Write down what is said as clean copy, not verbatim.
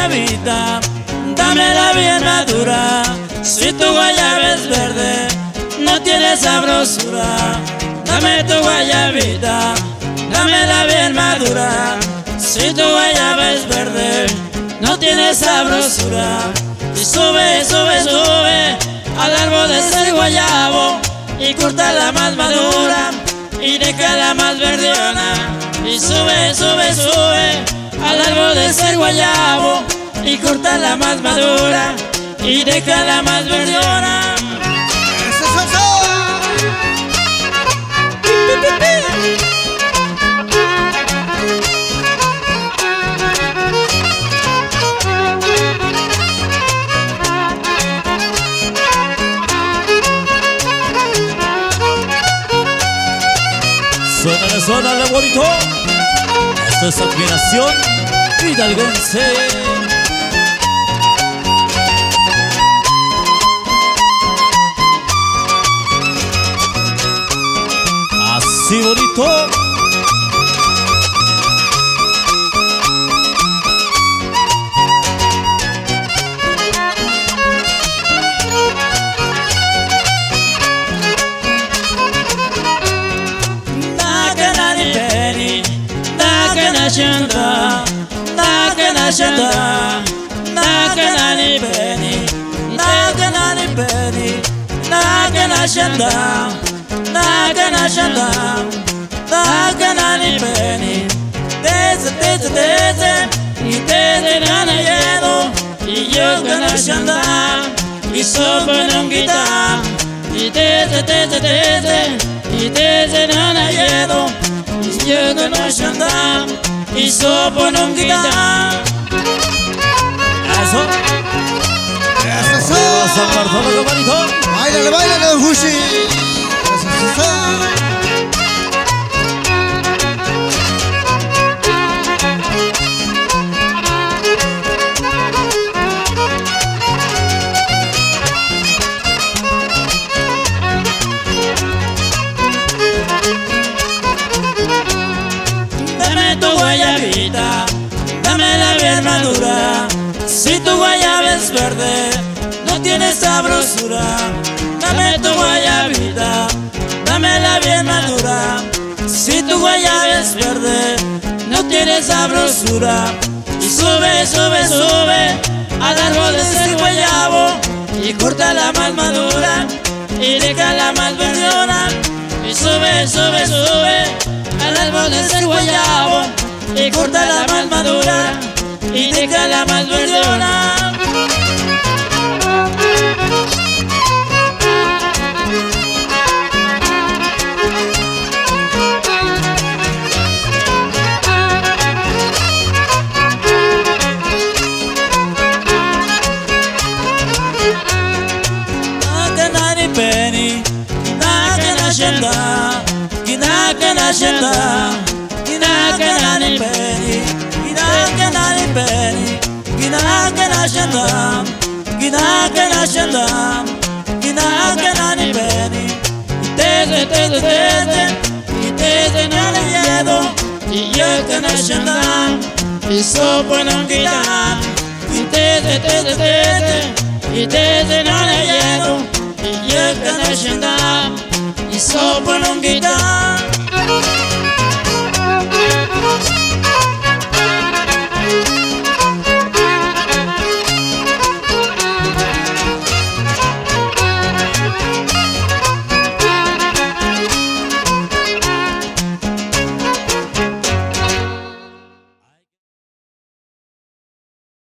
guayabita, dámela bien madura. Si tu guayaba es verde, no tiene sabrosura. Dame tu guayabita, dámela bien madura. Si tu guayaba es verde, no tiene sabrosura. Y sube, sube, sube al árbol de ese guayabo y corta la más madura y deja la más verdeona. Y sube, sube, sube al árbol de ese guayabo y corta la más madura y deja la más verdeona. Suena bonito. Esto es admiración hidalguense. Así bonito. Shanda, Nakana Shanda, Nakana ni Penny, Nakana ni Penny, Nakana Shanda, Nakana Shanda, Nakana ni Penny. Desde, y desde Nana Yedo, y yo gana Shanda, y sopa en un guitar. Y desde, y desde Nana Yedo, y yo gana Shanda. Y sopo en un guitar. Eso. San Bartolo, bonito. Báilale, báilale, don Fushi. Dame tu guayabita, dámela bien madura. Si tu guayaba es verde, no tiene sabrosura. Dame tu guayabita, dámela bien madura. Si tu guayaba es verde, no tiene sabrosura. Y sube, sube, sube al árbol de ese guayabo y corta la más madura y deja la más verdeona. Y sube, sube, sube al árbol de ese guayabo y corta la más madura y deja la más verdeona. Nakana ni Penny, Nakana Shanda, Nakana Shanda, Nakana ni Penny, Nakana ni Penny, Nakana Shanda, Nakana Shanda, Nakana ni Penny. Y desde Nana Yedo, y yo gana Shanda, y sopo en un guitar. Y desde Nana Yedo, y yo gana Shanda, y sopo en un guitar.